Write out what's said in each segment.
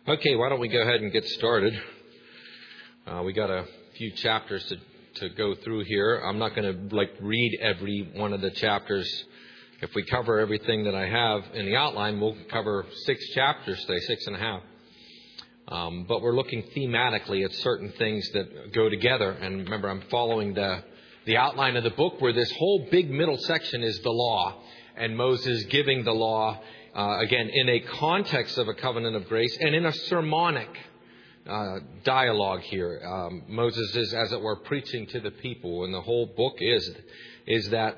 Okay, why don't we go ahead and get started. We got a few chapters to go through here. I'm not going to read every one of the chapters. If we cover everything that I have in the outline, we'll cover 6 chapters today, 6.5. But we're looking thematically at certain things that go together. And remember, I'm following the outline of the book where this whole big middle section is the law. And Moses giving the law, again, in a context of a covenant of grace and in a sermonic dialogue here. Moses is, as it were, preaching to the people. And the whole book is that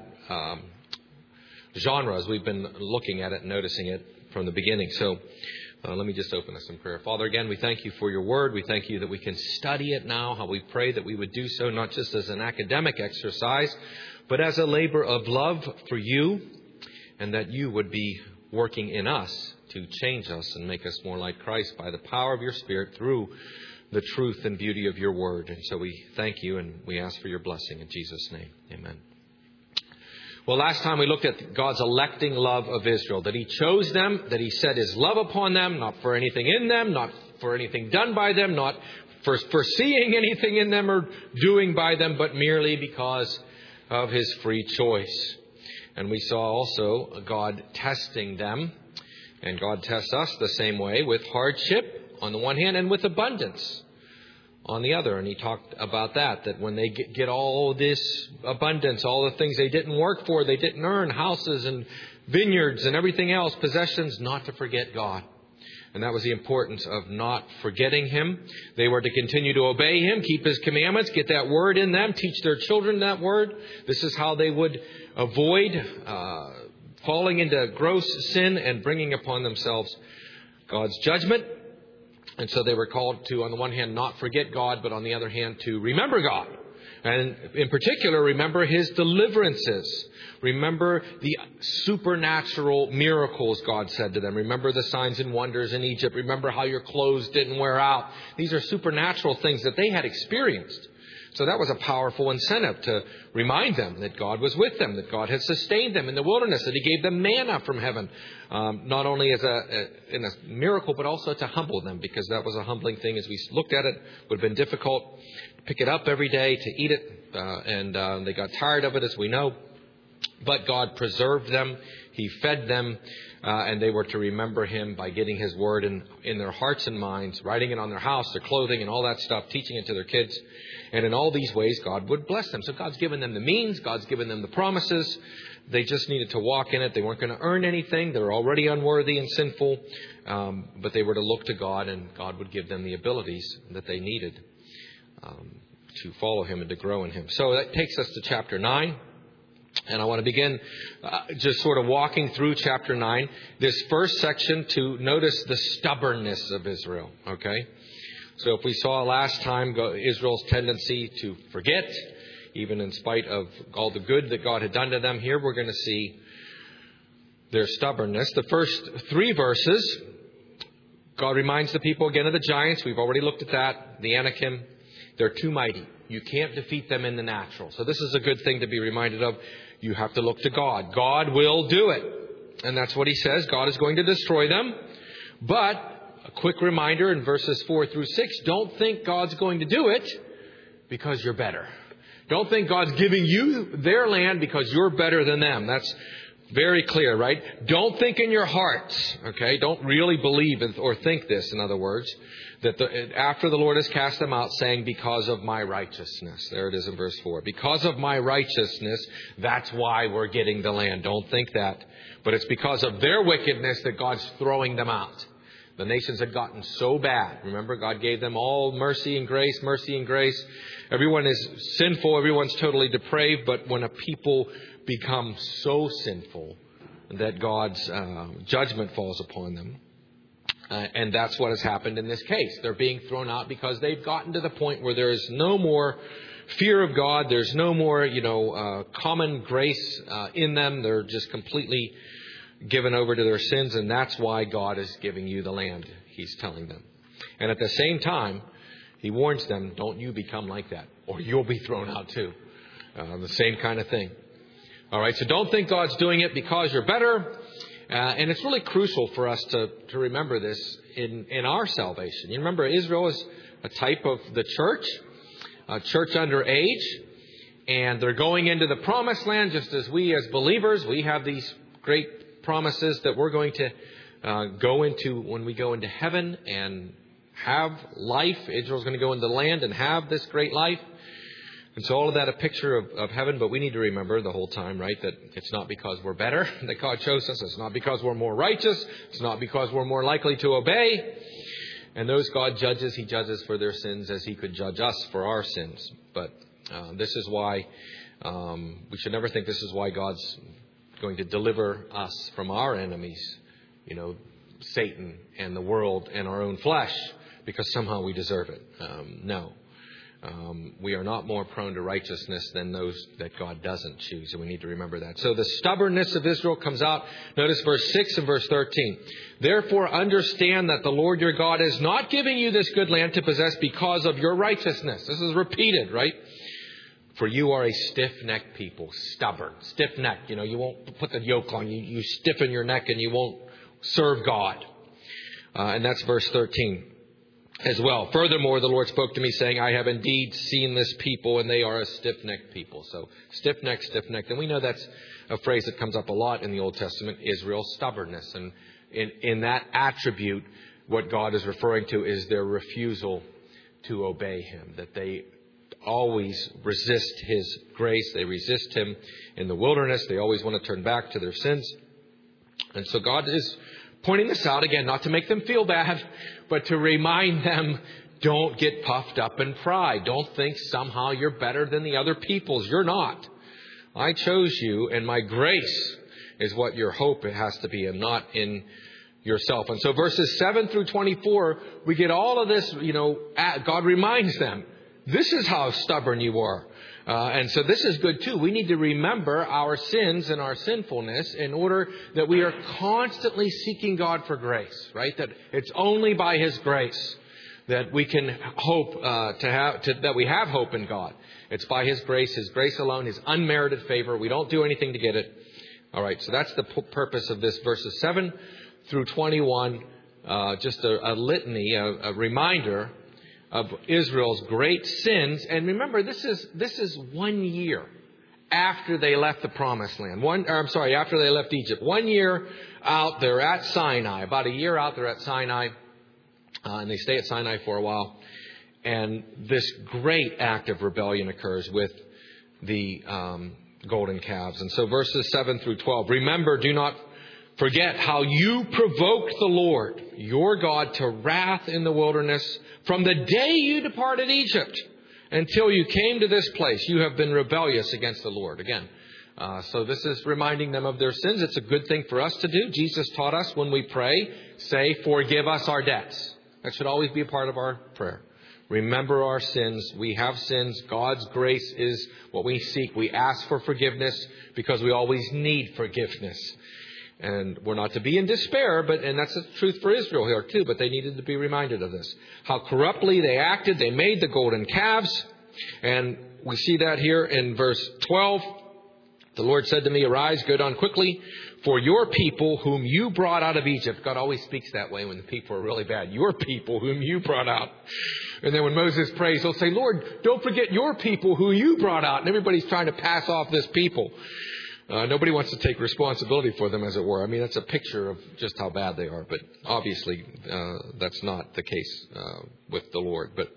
genre as we've been looking at it and noticing it from the beginning. So let me just open us in prayer. Father, again, we thank you for your word. We thank you that we can study it now. How we pray that we would do so not just as an academic exercise, but as a labor of love for you, and that you would be working in us to change us and make us more like Christ by the power of your Spirit through the truth and beauty of your word. And so we thank you and we ask for your blessing in Jesus' name. Amen. Well, last time we looked at God's electing love of Israel, that he chose them, that he set his love upon them, not for anything in them, not for anything done by them, not for foreseeing anything in them or doing by them, but merely because of his free choice. And we saw also God testing them, and God tests us the same way with hardship on the one hand and with abundance on the other. And he talked about that when they get all this abundance, all the things they didn't work for, they didn't earn, houses and vineyards and everything else, possessions, not to forget God. And that was the importance of not forgetting him. They were to continue to obey him, keep his commandments, get that word in them, teach their children that word. This is how they would avoid falling into gross sin and bringing upon themselves God's judgment. And so they were called to, on the one hand, not forget God, but on the other hand, to remember God. And in particular, remember his deliverances. Remember the supernatural miracles God said to them. Remember the signs and wonders in Egypt. Remember how your clothes didn't wear out. These are supernatural things that they had experienced. So that was a powerful incentive to remind them that God was with them, that God had sustained them in the wilderness, that he gave them manna from heaven, not only as in a miracle, but also to humble them, because that was a humbling thing. As we looked at it, it would have been difficult to pick it up every day, to eat it, and they got tired of it, as we know. But God preserved them. He fed them, and they were to remember him by getting his word in their hearts and minds, writing it on their house, their clothing, and all that stuff, teaching it to their kids. And in all these ways, God would bless them. So God's given them the means. God's given them the promises. They just needed to walk in it. They weren't going to earn anything. They were already unworthy and sinful. But they were to look to God, and God would give them the abilities that they needed to follow him and to grow in him. So that takes us to chapter 9. And I want to begin just sort of walking through chapter 9, this first section, to notice the stubbornness of Israel. Okay? So if we saw last time Israel's tendency to forget, even in spite of all the good that God had done to them, here we're going to see their stubbornness. The first 3 verses, God reminds the people again of the giants. We've already looked at that. The Anakim, they're too mighty. You can't defeat them in the natural. So this is a good thing to be reminded of. You have to look to God. God will do it. And that's what he says. God is going to destroy them. But a quick reminder in verses 4 through 6, don't think God's going to do it because you're better. Don't think God's giving you their land because you're better than them. That's very clear, right? Don't think in your hearts, okay? Don't really believe or think this, in other words, that after the Lord has cast them out, saying, because of my righteousness. There it is in verse 4. Because of my righteousness, that's why we're getting the land. Don't think that. But it's because of their wickedness that God's throwing them out. The nations had gotten so bad. Remember, God gave them all mercy and grace, mercy and grace. Everyone is sinful. Everyone's totally depraved. But when a people become so sinful that God's judgment falls upon them, and that's what has happened in this case. They're being thrown out because they've gotten to the point where there is no more fear of God. There's no more, common grace in them. They're just completely given over to their sins, and that's why God is giving you the land, he's telling them. And at the same time, he warns them, don't you become like that, or you'll be thrown out too. The same kind of thing. All right, so don't think God's doing it because you're better. And it's really crucial for us to remember this in our salvation. You remember, Israel is a type of the church, a church under age. And they're going into the promised land just as we as believers, we have these great promises that we're going to go into when we go into heaven and have life. Israel's going to go into the land and have this great life. And so all of that a picture of heaven. But we need to remember the whole time, right, that it's not because we're better that God chose us. It's not because we're more righteous. It's not because we're more likely to obey. And those God judges, He judges for their sins as He could judge us for our sins. But this is why we should never think this is why God's going to deliver us from our enemies, Satan and the world and our own flesh, because somehow we deserve it. No. We are not more prone to righteousness than those that God doesn't choose, and we need to remember that. So the stubbornness of Israel comes out. Notice verse 6 and verse 13. Therefore understand that the Lord your God is not giving you this good land to possess because of your righteousness. This is repeated, right? For you are a stiff-necked people, stubborn, stiff-necked. You won't put the yoke on. You stiffen your neck and you won't serve God. And that's verse 13 as well. Furthermore, the Lord spoke to me saying, I have indeed seen this people and they are a stiff-necked people. So stiff-necked, stiff-necked. And we know that's a phrase that comes up a lot in the Old Testament, Israel's stubbornness. And in that attribute, what God is referring to is their refusal to obey Him, that they always resist His grace. They resist Him in the wilderness. They always want to turn back to their sins. And so God is pointing this out, again, not to make them feel bad, but to remind them, don't get puffed up in pride. Don't think somehow you're better than the other peoples. You're not. I chose you, and my grace is what your hope has to be, and not in yourself. And so verses 7 through 24, we get all of this, God reminds them, this is how stubborn you are. And so this is good too. We need to remember our sins and our sinfulness in order that we are constantly seeking God for grace, right? That it's only by His grace that we can hope that we have hope in God. It's by His grace alone, His unmerited favor. We don't do anything to get it. All right. So that's the purpose of this verses 7 through 21. Just a litany, a reminder of Israel's great sins. And remember, this is 1 year after they left the promised land. After they left Egypt. 1 year out there at Sinai. About a year out there at Sinai. And they stay at Sinai for a while. And this great act of rebellion occurs with the golden calves. And so verses 7 through 12. Remember, do not forget how you provoked the Lord, your God, to wrath in the wilderness from the day you departed Egypt until you came to this place. You have been rebellious against the Lord. Again, so this is reminding them of their sins. It's a good thing for us to do. Jesus taught us when we pray, say, forgive us our debts. That should always be a part of our prayer. Remember our sins. We have sins. God's grace is what we seek. We ask for forgiveness because we always need forgiveness. And we're not to be in despair, and that's the truth for Israel here too, but they needed to be reminded of this. How corruptly they acted. They made the golden calves. And we see that here in verse 12. The Lord said to me, arise, go down quickly, for your people whom you brought out of Egypt. God always speaks that way when the people are really bad. Your people whom you brought out. And then when Moses prays, he'll say, Lord, don't forget your people who you brought out. And everybody's trying to pass off this people. Nobody wants to take responsibility for them, as it were. I mean, that's a picture of just how bad they are. But obviously, that's not the case with the Lord. But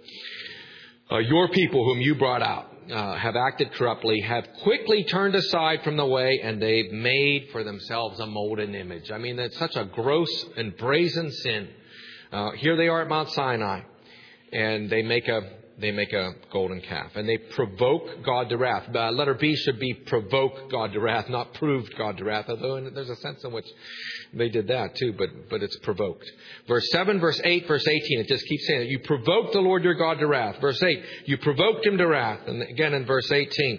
your people whom you brought out have acted corruptly, have quickly turned aside from the way, and they've made for themselves a molten image. I mean, that's such a gross and brazen sin. Here they are at Mount Sinai, and they make a golden calf, and they provoke God to wrath. Letter B should be provoke God to wrath, not proved God to wrath, although there's a sense in which they did that too, but it's provoked. Verse 7, verse 8, verse 18, it just keeps saying it. You provoked the Lord your God to wrath. Verse 8, you provoked Him to wrath. And again in verse 18,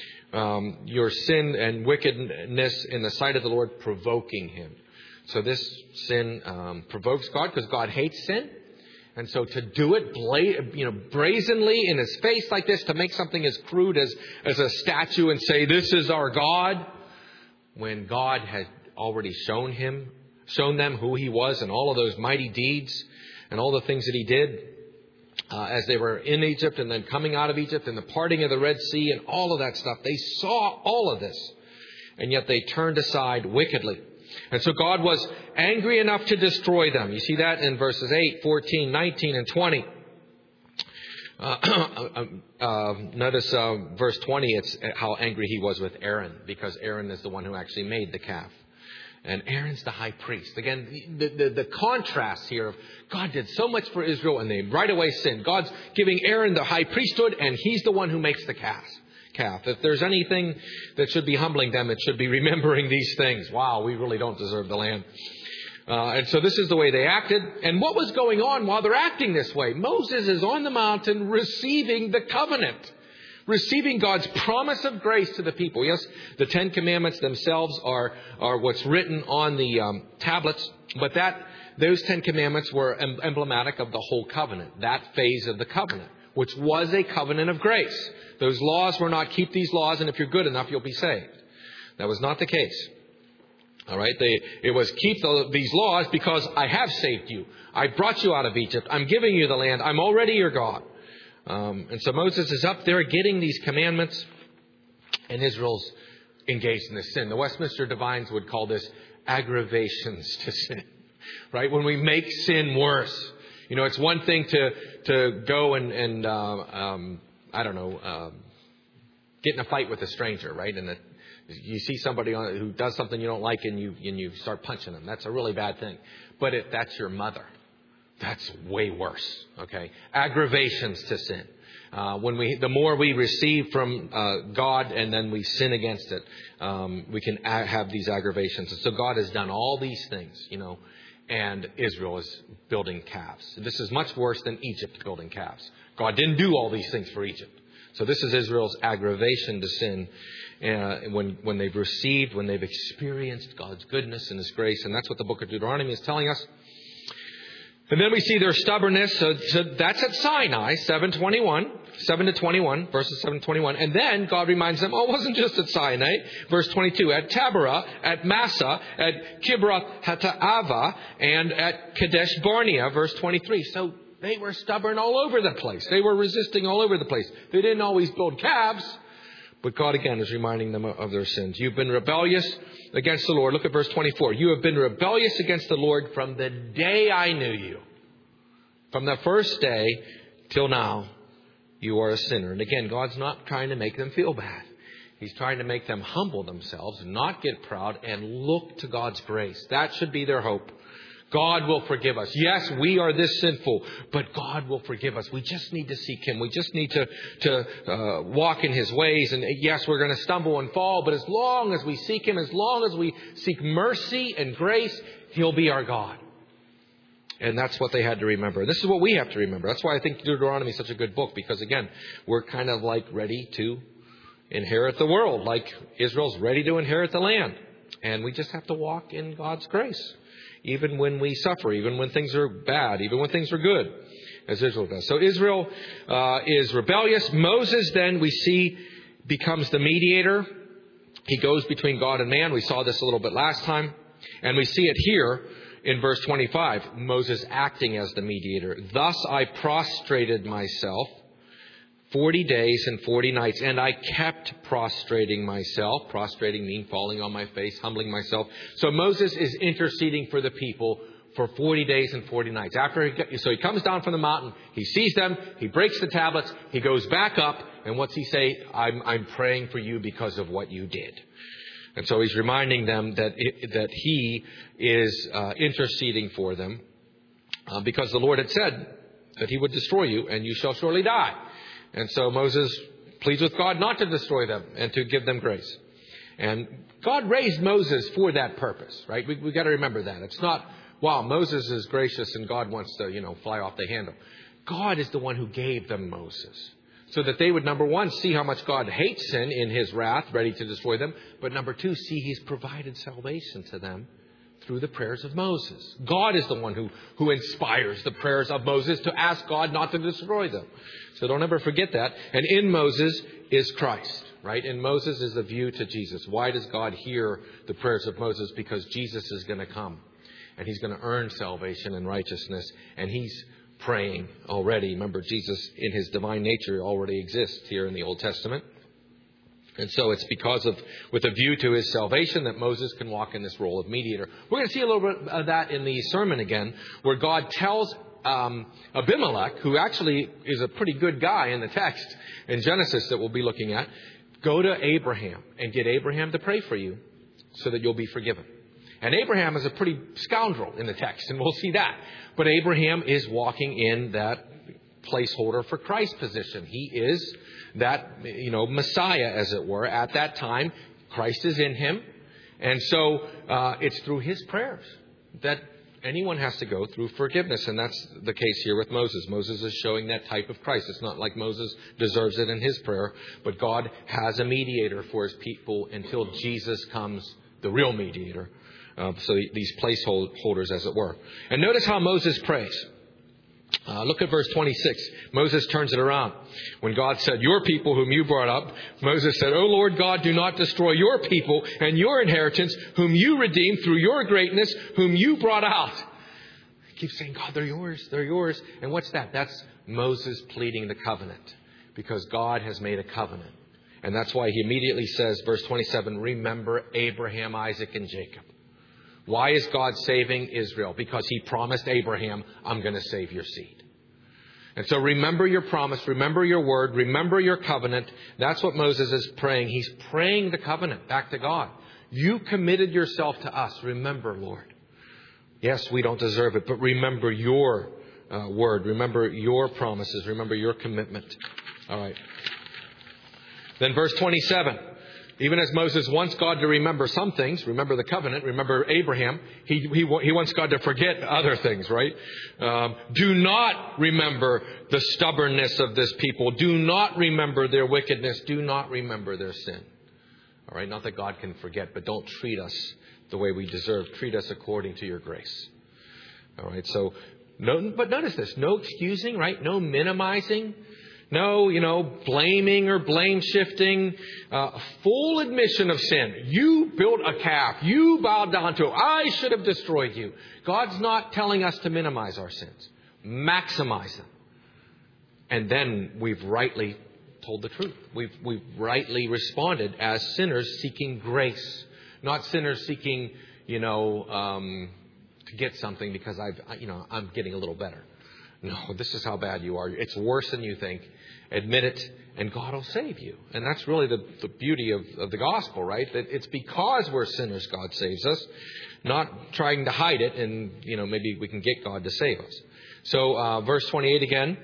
your sin and wickedness in the sight of the Lord provoking Him. So this sin provokes God because God hates sin. And so to do it brazenly in His face like this, to make something as crude as a statue and say, this is our God, when God had already shown them who he was and all of those mighty deeds and all the things that he did as they were in Egypt and then coming out of Egypt and the parting of the Red Sea and all of that stuff. They saw all of this, and yet they turned aside wickedly. And so God was angry enough to destroy them. You see that in verses 8, 14, 19, and 20. Notice verse 20, it's how angry he was with Aaron, because Aaron is the one who actually made the calf. And Aaron's the high priest. Again, the contrast here of God did so much for Israel and they right away sinned. God's giving Aaron the high priesthood and he's the one who makes the calf. If there's anything that should be humbling them, it should be remembering these things. Wow, we really don't deserve the land. And so this is the way they acted. And what was going on while they're acting this way? Moses is on the mountain receiving the covenant, receiving God's promise of grace to the people. Yes, the Ten Commandments themselves are what's written on the tablets, but those Ten Commandments were emblematic of the whole covenant, that phase of the covenant, which was a covenant of grace. Those laws were not keep these laws, and if you're good enough, you'll be saved. That was not the case. All right, it was keep these laws because I have saved you. I brought you out of Egypt. I'm giving you the land. I'm already your God. And so Moses is up there getting these commandments, and Israel's engaged in this sin. The Westminster Divines would call this aggravations to sin, right? When we make sin worse. You know, it's one thing to go and get in a fight with a stranger, right? And you see somebody who does something you don't like and you start punching them. That's a really bad thing. But if that's your mother, that's way worse. Okay, aggravations to sin. The more we receive from God and then we sin against it, we can have these aggravations. And so God has done all these things, and Israel is building calves. This is much worse than Egypt building calves. God didn't do all these things for Egypt. So this is Israel's aggravation to sin when they've received, when they've experienced God's goodness and His grace. And that's what the book of Deuteronomy is telling us. And then we see their stubbornness. So that's at Sinai, 7 to 21, verses 7 to 21. And then God reminds them, it wasn't just at Sinai. Verse 22, at Taberah, at Massa, at Kibroth Hattaavah, and at Kadesh Barnea, verse 23. So they were stubborn all over the place. They were resisting all over the place. They didn't always build calves. But God, again, is reminding them of their sins. You've been rebellious against the Lord. Look at verse 24. You have been rebellious against the Lord from the day I knew you. From the first day till now, you are a sinner. And again, God's not trying to make them feel bad. He's trying to make them humble themselves, not get proud, and look to God's grace. That should be their hope. God will forgive us. Yes, we are this sinful, but God will forgive us. We just need to seek Him. We just need to walk in His ways. And yes, we're going to stumble and fall, but as long as we seek Him, as long as we seek mercy and grace, He'll be our God. And that's what they had to remember. This is what we have to remember. That's why I think Deuteronomy is such a good book, because again, we're kind of like ready to inherit the world, like Israel's ready to inherit the land. And we just have to walk in God's grace. Even when we suffer, even when things are bad, even when things are good, as Israel does. So Israel is rebellious. Moses, then, we see, becomes the mediator. He goes between God and man. We saw this a little bit last time. And we see it here in verse 25. Moses acting as the mediator. Thus I prostrated myself 40 days and 40 nights, and I kept prostrating myself. Prostrating means falling on my face, humbling myself. So Moses is interceding for the people for 40 days and 40 nights. So he comes down from the mountain, he sees them, he breaks the tablets, he goes back up, and what's he say? I'm praying for you because of what you did. And so he's reminding them that he is interceding for them because the Lord had said that He would destroy you and you shall surely die. And so Moses pleads with God not to destroy them and to give them grace. And God raised Moses for that purpose, right? We got to remember that. It's not, wow, Moses is gracious and God wants to, fly off the handle. God is the one who gave them Moses so that they would, number one, see how much God hates sin in His wrath, ready to destroy them. But number two, see He's provided salvation to them Through the prayers of Moses. God is the one who inspires the prayers of Moses to ask God not to destroy them. So don't ever forget that. And in Moses is Christ, right? In Moses is the view to Jesus. Why does God hear the prayers of Moses? Because Jesus is going to come. And he's going to earn salvation and righteousness. And he's praying already. Remember, Jesus in his divine nature already exists here in the Old Testament. And so it's because of, with a view to his salvation, that Moses can walk in this role of mediator. We're going to see a little bit of that in the sermon again, where God tells Abimelech, who actually is a pretty good guy in the text in Genesis that we'll be looking at, go to Abraham and get Abraham to pray for you so that you'll be forgiven. And Abraham is a pretty scoundrel in the text, and we'll see that. But Abraham is walking in that placeholder for Christ's position. He is that, Messiah, as it were, at that time. Christ is in him. And so it's through his prayers that anyone has to go through forgiveness. And that's the case here with Moses. Moses is showing that type of Christ. It's not like Moses deserves it in his prayer, but God has a mediator for his people until Jesus comes, the real mediator. So these placeholders, as it were. And notice how Moses prays. Look at verse 26. Moses turns it around. When God said, your people whom you brought up, Moses said, O Lord God, do not destroy your people and your inheritance, whom you redeemed through your greatness, whom you brought out. He keeps saying, God, they're yours, they're yours. And what's that? That's Moses pleading the covenant, because God has made a covenant. And that's why he immediately says, verse 27, remember Abraham, Isaac, and Jacob. Why is God saving Israel? Because he promised Abraham, I'm going to save your seed. And so remember your promise, remember your word, remember your covenant. That's what Moses is praying. He's praying the covenant back to God. You committed yourself to us. Remember, Lord. Yes, we don't deserve it, but remember your word. Remember your promises. Remember your commitment. All right. Then verse 27. Even as Moses wants God to remember some things, remember the covenant, remember Abraham, he wants God to forget other things, right? Do not remember the stubbornness of this people. Do not remember their wickedness. Do not remember their sin. All right, not that God can forget, but don't treat us the way we deserve. Treat us according to your grace. All right, so, but notice this, no excusing, right? No minimizing. No, blaming or blame shifting. Full admission of sin. You built a calf. You bowed down to it. I should have destroyed you. God's not telling us to minimize our sins. Maximize them. And then we've rightly told the truth. We've rightly responded as sinners seeking grace. Not sinners seeking, to get something because I'm getting a little better. No, this is how bad you are. It's worse than you think. Admit it, and God will save you. And that's really the beauty of the gospel, right? That it's because we're sinners God saves us, not trying to hide it, and, maybe we can get God to save us. So, verse 28 again.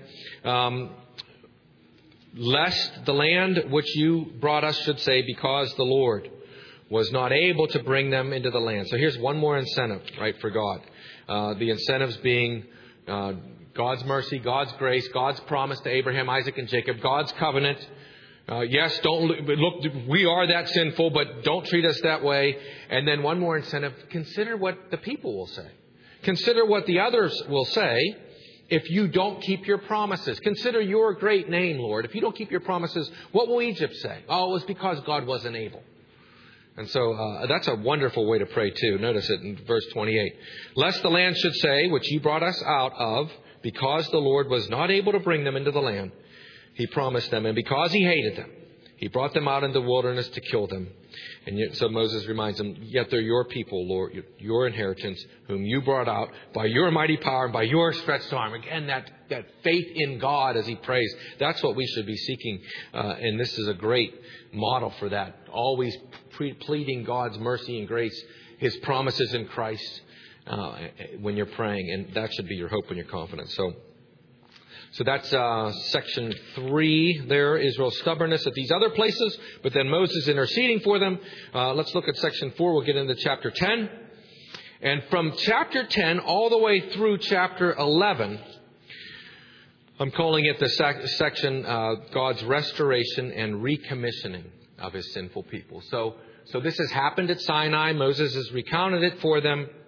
Lest the land which you brought us should say, because the Lord was not able to bring them into the land. So here's one more incentive, right, for God. The incentives being God's mercy, God's grace, God's promise to Abraham, Isaac, and Jacob, God's covenant. Yes, don't look, we are that sinful, but don't treat us that way. And then one more incentive, consider what the people will say. Consider what the others will say if you don't keep your promises. Consider your great name, Lord. If you don't keep your promises, what will Egypt say? Oh, it was because God wasn't able. And so that's a wonderful way to pray too. Notice it in verse 28. Lest the land should say, which you brought us out of, because the Lord was not able to bring them into the land, he promised them. And because he hated them, he brought them out into the wilderness to kill them. And yet, so Moses reminds them, yet they're your people, Lord, your inheritance, whom you brought out by your mighty power and by your stretched arm. Again, that faith in God as he prays. That's what we should be seeking. And this is a great model for that. Always pleading God's mercy and grace, his promises in Christ when you're praying. And that should be your hope and your confidence. So that's section 3 there, Israel's stubbornness at these other places, but then Moses interceding for them. Let's look at section 4. We'll get into chapter 10. And from chapter 10 all the way through chapter 11, I'm calling it the section God's restoration and recommissioning of his sinful people. So this has happened at Sinai. Moses has recounted it for them.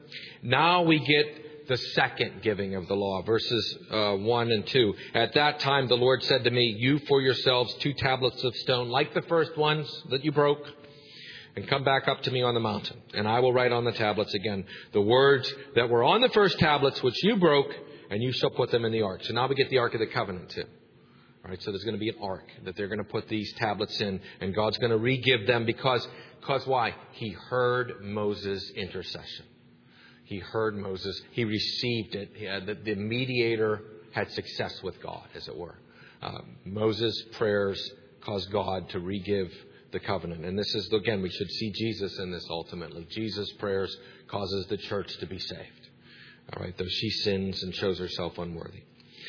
Now we get the second giving of the law, verses 1 and 2. At that time the Lord said to me, you for yourselves 2 tablets of stone, like the first ones that you broke, and come back up to me on the mountain. And I will write on the tablets again the words that were on the first tablets, which you broke, and you shall put them in the ark. So now we get the Ark of the Covenant too. All right, so there's going to be an ark that they're going to put these tablets in, and God's going to re-give them because why? He heard Moses' intercession. He heard Moses. He received it. The mediator had success with God, as it were. Moses' prayers caused God to re-give the covenant. And this is, again, we should see Jesus in this ultimately. Jesus' prayers causes the church to be saved. All right, though she sins and shows herself unworthy.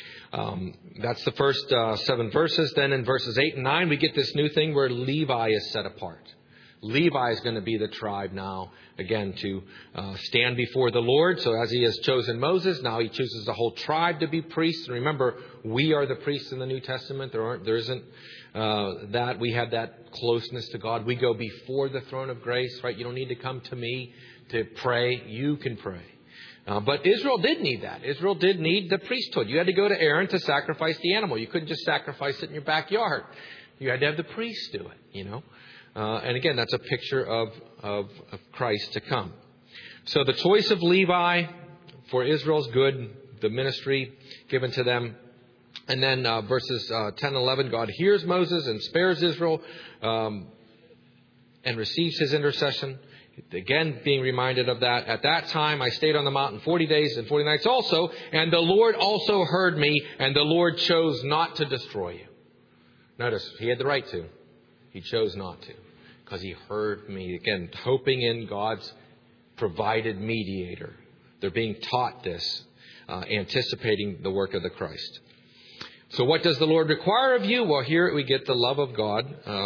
That's the first 7 verses. Then in verses 8 and 9, we get this new thing where Levi is set apart. Levi is going to be the tribe now, again, to stand before the Lord. So as he has chosen Moses, now he chooses the whole tribe to be priests. And remember, we are the priests in the New Testament. There isn't that. We have that closeness to God. We go before the throne of grace, right? You don't need to come to me to pray. You can pray. But Israel did need that. Israel did need the priesthood. You had to go to Aaron to sacrifice the animal. You couldn't just sacrifice it in your backyard. You had to have the priest do it, you know. And again, that's a picture of Christ to come. So the choice of Levi for Israel's good, the ministry given to them. And then verses 10 and 11, God hears Moses and spares Israel and receives his intercession. Again, being reminded of that. At that time, I stayed on the mountain 40 days and 40 nights also. And the Lord also heard me, and the Lord chose not to destroy you. Notice, he had the right to. He chose not to, because he heard me. Again, hoping in God's provided mediator. They're being taught this, anticipating the work of the Christ. So what does the Lord require of you? Well, here we get the love of God.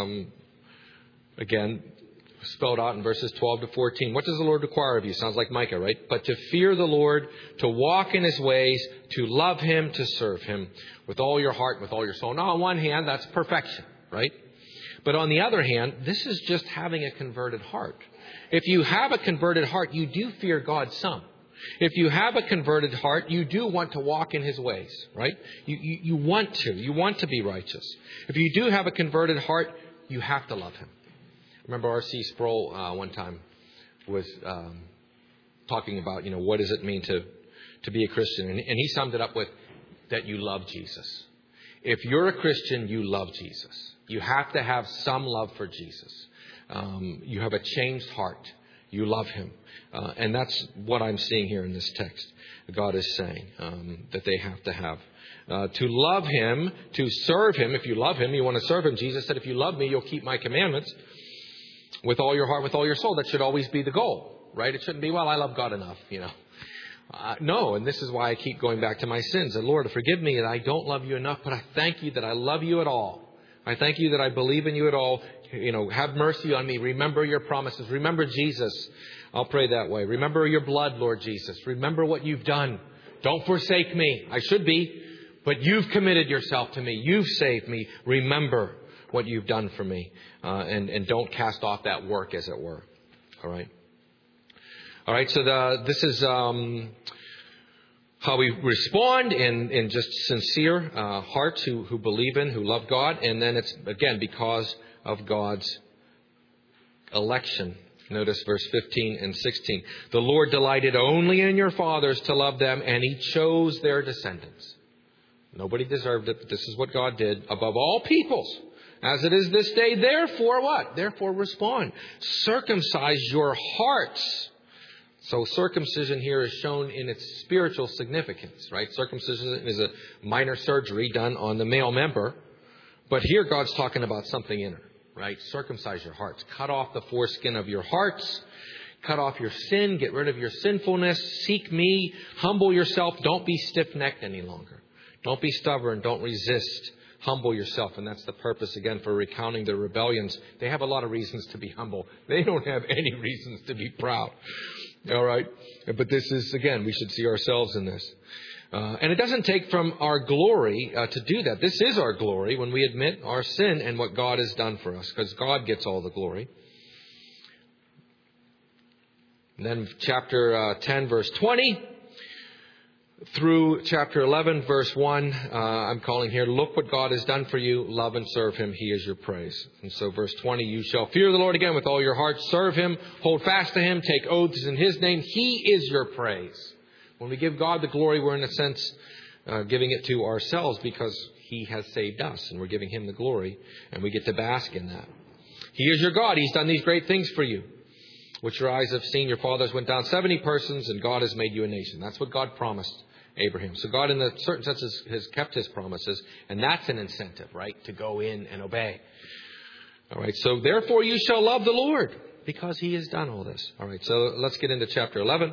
Again, spelled out in verses 12 to 14. What does the Lord require of you? Sounds like Micah, right? But to fear the Lord, to walk in his ways, to love him, to serve him with all your heart, with all your soul. Now, on one hand, that's perfection, right? But on the other hand, this is just having a converted heart. If you have a converted heart, you do fear God some. If you have a converted heart, you do want to walk in his ways, right? You want to. You want to be righteous. If you do have a converted heart, you have to love him. I remember R.C. Sproul one time was talking about, what does it mean to be a Christian? And he summed it up with that you love Jesus. If you're a Christian, you love Jesus. You have to have some love for Jesus. You have a changed heart. You love him. And that's what I'm seeing here in this text. God is saying that they have to have. To love him, to serve him. If you love him, you want to serve him. Jesus said, if you love me, you'll keep my commandments. With all your heart, with all your soul. That should always be the goal, right? It shouldn't be, well, I love God enough, No, and this is why I keep going back to my sins. And Lord, forgive me that I don't love you enough, but I thank you that I love you at all. I thank you that I believe in you at all. Have mercy on me. Remember your promises. Remember Jesus. I'll pray that way. Remember your blood, Lord Jesus. Remember what you've done. Don't forsake me. I should be, but you've committed yourself to me. You've saved me. Remember what you've done for me. And don't cast off that work, as it were. All right. All right. So this is how we respond in just sincere hearts who believe in, who love God. And then it's, again, because of God's election. Notice verse 15 and 16. The Lord delighted only in your fathers to love them, and he chose their descendants. Nobody deserved it, but this is what God did above all peoples. As it is this day, therefore what? Therefore respond. Circumcise your hearts. So circumcision here is shown in its spiritual significance, right? Circumcision is a minor surgery done on the male member. But here God's talking about something inner, right? Circumcise your hearts. Cut off the foreskin of your hearts. Cut off your sin. Get rid of your sinfulness. Seek me. Humble yourself. Don't be stiff-necked any longer. Don't be stubborn. Don't resist. Humble yourself. And that's the purpose, again, for recounting their rebellions. They have a lot of reasons to be humble. They don't have any reasons to be proud. All right. But this is, again, we should see ourselves in this. And it doesn't take from our glory to do that. This is our glory when we admit our sin and what God has done for us, because God gets all the glory. And then chapter 10, verse 20 through chapter 11, verse 1, I'm calling here, look what God has done for you. Love and serve Him. He is your praise. And so verse 20, you shall fear the Lord again with all your heart. Serve Him. Hold fast to Him. Take oaths in His name. He is your praise. When we give God the glory, we're in a sense giving it to ourselves because He has saved us. And we're giving Him the glory. And we get to bask in that. He is your God. He's done these great things for you, which your eyes have seen. Your fathers went down 70 persons, and God has made you a nation. That's what God promised Abraham. So God, in a certain sense, has kept His promises, and that's an incentive, right, to go in and obey. All right, so therefore you shall love the Lord, because He has done all this. All right, so let's get into chapter 11.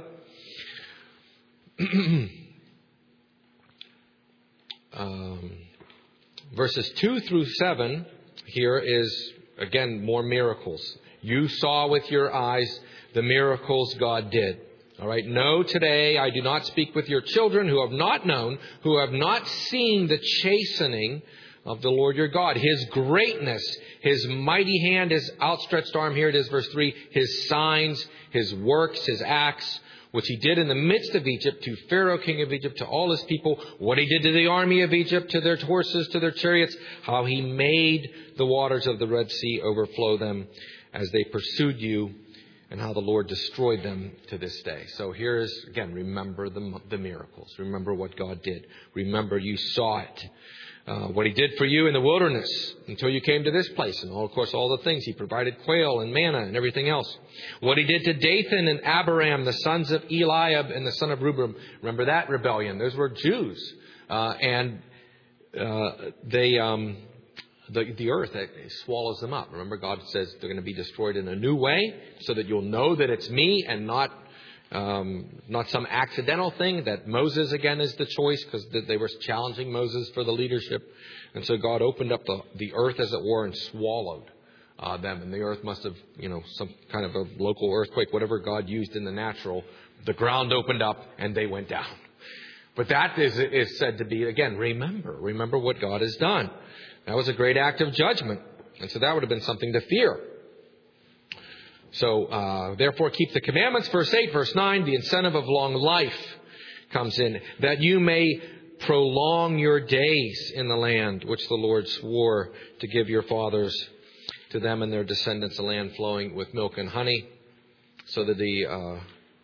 Verses 2 through 7 here is, again, more miracles. You saw with your eyes the miracles God did. All right. No, today I do not speak with your children who have not known, who have not seen the chastening of the Lord your God. His greatness, His mighty hand, His outstretched arm. Here it is, verse 3. His signs, His works, His acts, which He did in the midst of Egypt, to Pharaoh, king of Egypt, to all his people. What He did to the army of Egypt, to their horses, to their chariots. How He made the waters of the Red Sea overflow them as they pursued you, and how the Lord destroyed them to this day. So here is, again, remember the miracles. Remember what God did. Remember you saw it. What He did for you in the wilderness until you came to this place. And, of course, all the things. He provided quail and manna and everything else. What He did to Dathan and Abiram, the sons of Eliab and the son of Reuben. Remember that rebellion. Those were Jews. The earth swallows them up. Remember, God says they're going to be destroyed in a new way so that you'll know that it's me and not some accidental thing. That Moses, again, is the choice because they were challenging Moses for the leadership. And so God opened up the earth, as it were, and swallowed them. And the earth must have, some kind of a local earthquake, whatever God used in the natural. The ground opened up and they went down. But that is said to be, again, remember what God has done. That was a great act of judgment. And so that would have been something to fear. So, therefore, keep the commandments. Verse 8, verse 9, the incentive of long life comes in. That you may prolong your days in the land which the Lord swore to give your fathers, to them and their descendants, a land flowing with milk and honey. So that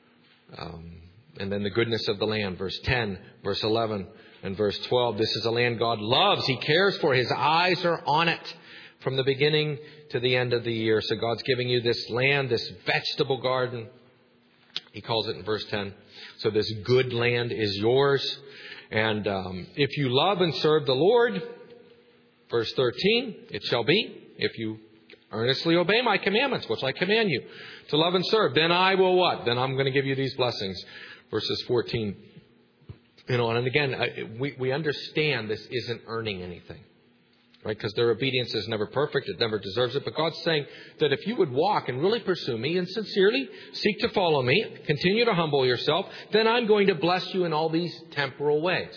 and then the goodness of the land. Verse 10, verse 11. And verse 12, this is a land God loves. He cares for. His eyes are on it from the beginning to the end of the year. So God's giving you this land, this vegetable garden. He calls it in verse 10. So this good land is yours. And if you love and serve the Lord, verse 13, it shall be, if you earnestly obey my commandments, which I command you to love and serve, then I will what? Then I'm going to give you these blessings. Verses 14. And again, we understand this isn't earning anything, right? Because their obedience is never perfect. It never deserves it. But God's saying that if you would walk and really pursue me and sincerely seek to follow me, continue to humble yourself, then I'm going to bless you in all these temporal ways.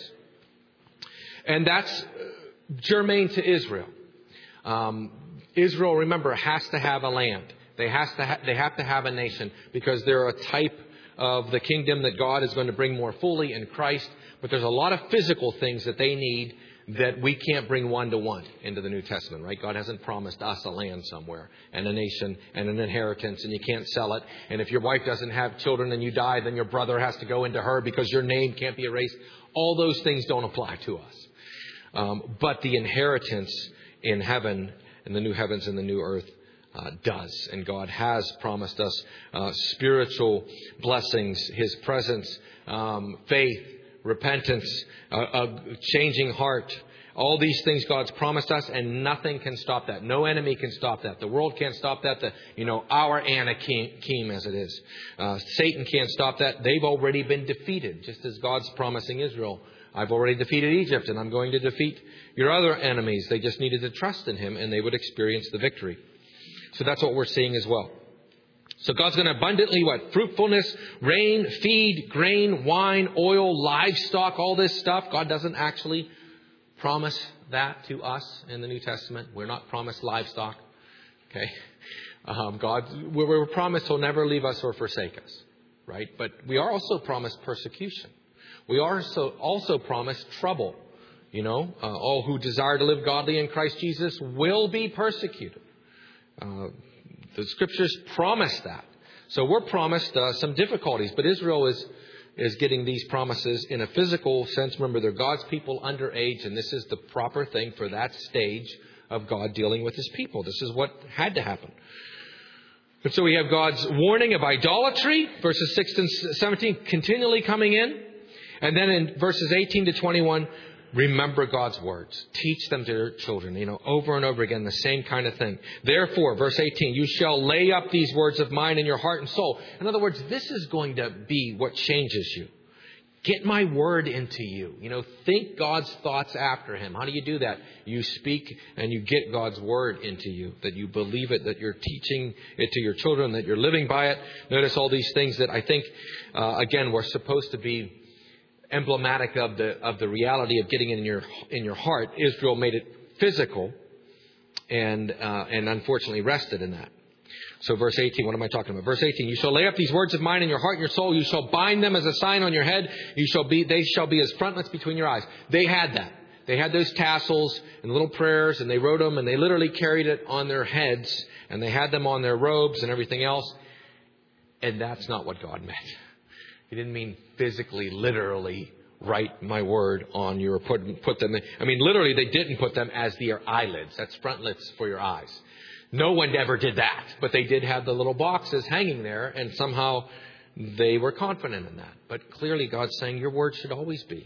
And that's germane to Israel. Israel, remember, has to have a land. They have to have a nation because they're a type of the kingdom that God is going to bring more fully in Christ. But there's a lot of physical things that they need that we can't bring one-to-one into the New Testament, right? God hasn't promised us a land somewhere and a nation and an inheritance, and you can't sell it. And if your wife doesn't have children and you die, then your brother has to go into her because your name can't be erased. All those things don't apply to us. But the inheritance in heaven, in the new heavens and the new earth, does. And God has promised us spiritual blessings, His presence, faith, repentance, a changing heart. All these things God's promised us, and nothing can stop that. No enemy can stop that. The world can't stop that. Our Anakim, as it is. Satan can't stop that. They've already been defeated, just as God's promising Israel. I've already defeated Egypt, and I'm going to defeat your other enemies. They just needed to trust in Him, and they would experience the victory. So that's what we're seeing as well. So God's going to abundantly, fruitfulness, rain, feed, grain, wine, oil, livestock, all this stuff. God doesn't actually promise that to us in the New Testament. We're not promised livestock. Okay. We're promised He'll never leave us or forsake us. right? But we are also promised persecution. We are also promised trouble. All who desire to live godly in Christ Jesus will be persecuted. The Scriptures promise that. So we're promised some difficulties, but Israel is getting these promises in a physical sense. Remember, they're God's people under age, and this is the proper thing for that stage of God dealing with His people. This is what had to happen. And so we have God's warning of idolatry, verses 6 and 17, continually coming in. And then in verses 18 to 21, remember God's words. Teach them to your children, over and over again, the same kind of thing. Therefore, verse 18, you shall lay up these words of mine in your heart and soul. In other words, this is going to be what changes you. Get my word into you. Think God's thoughts after Him. How do you do that? You speak and you get God's word into you. That you believe it, that you're teaching it to your children, that you're living by it. Notice all these things that I think, again, we're supposed to be emblematic of the reality of getting it in your heart. Israel made it physical and unfortunately rested in that. So verse 18, what am I talking about? Verse 18, you shall lay up these words of mine in your heart and your soul. You shall bind them as a sign on your head. They shall be as frontlets between your eyes. They had that. They had those tassels and little prayers, and they wrote them, and they literally carried it on their heads, and they had them on their robes and everything else. And that's not what God meant. He didn't mean physically, literally write my word on you or put them in. I mean, literally, they didn't put them as their eyelids. That's frontlets for your eyes. No one ever did that. But they did have the little boxes hanging there, and somehow they were confident in that. But clearly, God's saying your word should always be.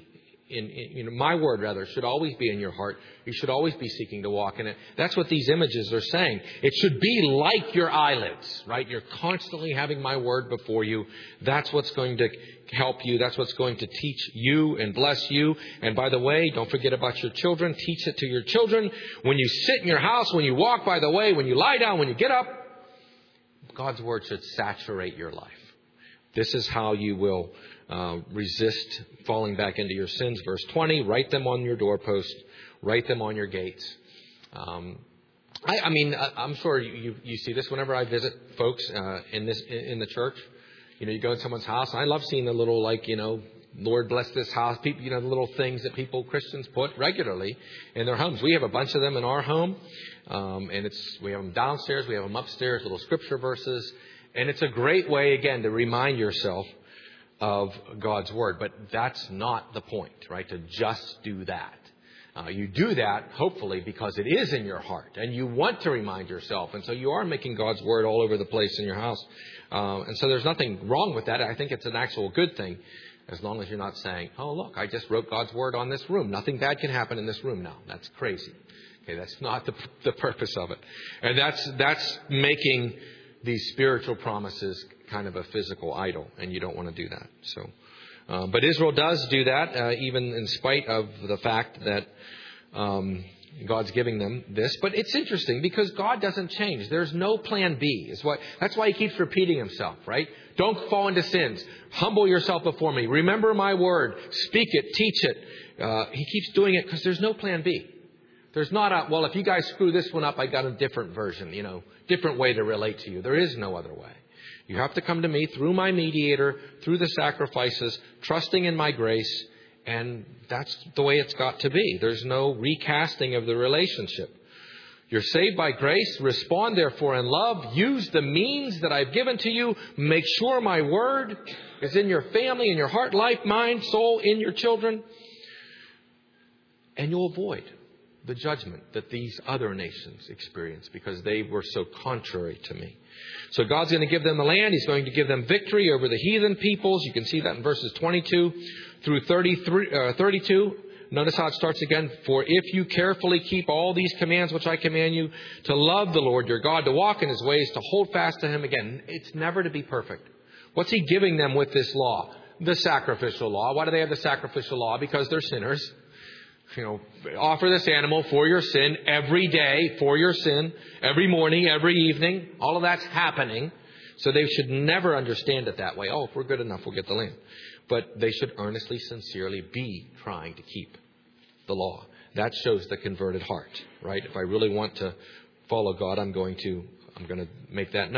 My word, rather, should always be in your heart. You should always be seeking to walk in it. That's what these images are saying. It should be like your eyelids, right? You're constantly having my word before you. That's what's going to help you. That's what's going to teach you and bless you. And by the way, don't forget about your children. Teach it to your children. When you sit in your house, when you walk by the way, when you lie down, when you get up, God's word should saturate your life. This is how you will resist falling back into your sins. Verse 20, write them on your doorpost, write them on your gates. I'm sure you see this whenever I visit folks in the church. You go in someone's house. I love seeing the little, Lord bless this house. People, the little things that Christians put regularly in their homes. We have a bunch of them in our home, and we have them downstairs, we have them upstairs, little scripture verses, and it's a great way again to remind yourself of God's word. But that's not the point, right? To just do that. You do that, hopefully, because it is in your heart and you want to remind yourself. And so you are making God's word all over the place in your house. And so there's nothing wrong with that. I think it's an actual good thing, as long as you're not saying, oh, look, I just wrote God's word on this room. Nothing bad can happen in this room now. That's crazy. Okay, that's not the purpose of it. And that's making these spiritual promises kind of a physical idol, and you don't want to do that. So, but Israel does do that, even in spite of the fact that God's giving them this. But it's interesting because God doesn't change. There's no plan B. That's why He keeps repeating Himself, right? Don't fall into sins. Humble yourself before me. Remember my word. Speak it. Teach it. He keeps doing it because there's no plan B. There's not well, if you guys screw this one up, I got a different version, different way to relate to you. There is no other way. You have to come to me through my mediator, through the sacrifices, trusting in my grace. And that's the way it's got to be. There's no recasting of the relationship. You're saved by grace. Respond, therefore, in love. Use the means that I've given to you. Make sure my word is in your family, in your heart, life, mind, soul, in your children. And you'll avoid the judgment that these other nations experience because they were so contrary to me. So God's going to give them the land. He's going to give them victory over the heathen peoples. You can see that in verses 22 through 32. Notice how it starts again. For if you carefully keep all these commands which I command you, to love the Lord your God, to walk in His ways, to hold fast to Him. Again, it's never to be perfect. What's He giving them with this law? The sacrificial law. Why do they have the sacrificial law? Because they're sinners. Offer this animal for your sin every day, for your sin, every morning, every evening. All of that's happening. So they should never understand it that way. Oh, if we're good enough, we'll get the land. But they should earnestly, sincerely be trying to keep the law. That shows the converted heart, right? If I really want to follow God, I'm going to make that known.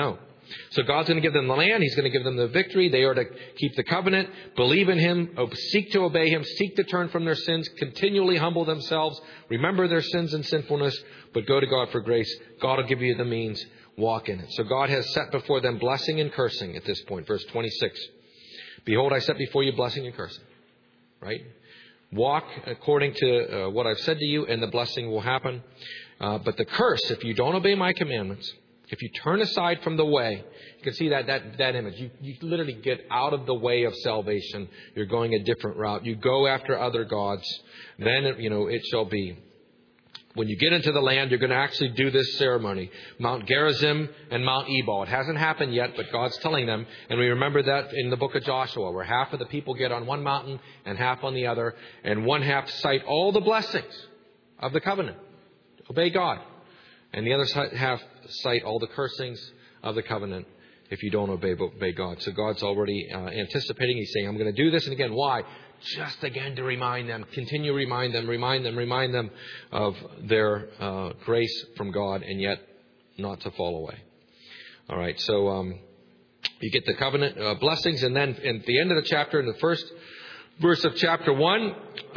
So God's going to give them the land. He's going to give them the victory. They are to keep the covenant, believe in Him, seek to obey Him, seek to turn from their sins, continually humble themselves, remember their sins and sinfulness, but go to God for grace. God will give you the means. Walk in it. So God has set before them blessing and cursing at this point. Verse 26. Behold, I set before you blessing and cursing. Right? Walk according to what I've said to you, and the blessing will happen. But the curse, if you don't obey my commandments, if you turn aside from the way, you can see that image. You literally get out of the way of salvation. You're going a different route. You go after other gods. Then, it shall be. When you get into the land, you're going to actually do this ceremony. Mount Gerizim and Mount Ebal. It hasn't happened yet, but God's telling them. And we remember that in the book of Joshua, where half of the people get on one mountain and half on the other. And one half cite all the blessings of the covenant. Obey God. And the other half cite all the cursings of the covenant if you don't obey God. So God's already anticipating. He's saying, I'm going to do this. And again, why? Just again to remind them, continue to remind them of their grace from God, and yet not to fall away. All right, so you get the covenant blessings, and then at the end of the chapter, in the first verse of chapter 1,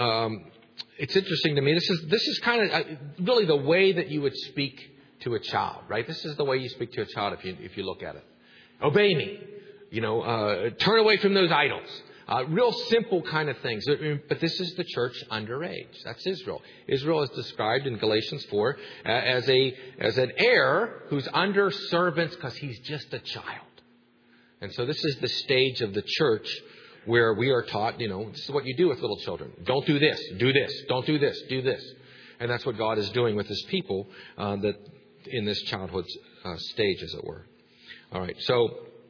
it's interesting to me. This is kind of really the way that you would speak to a child, right? This is the way you speak to a child if you look at it. Obey me, turn away from those idols. Real simple kind of things. But this is the church underage. That's Israel. Israel is described in Galatians 4 as an heir who's under servants because he's just a child. And so this is the stage of the church where we are taught, this is what you do with little children. Don't do this, do this, don't do this, do this. And that's what God is doing with His people that in this childhood stage, as it were. All right, so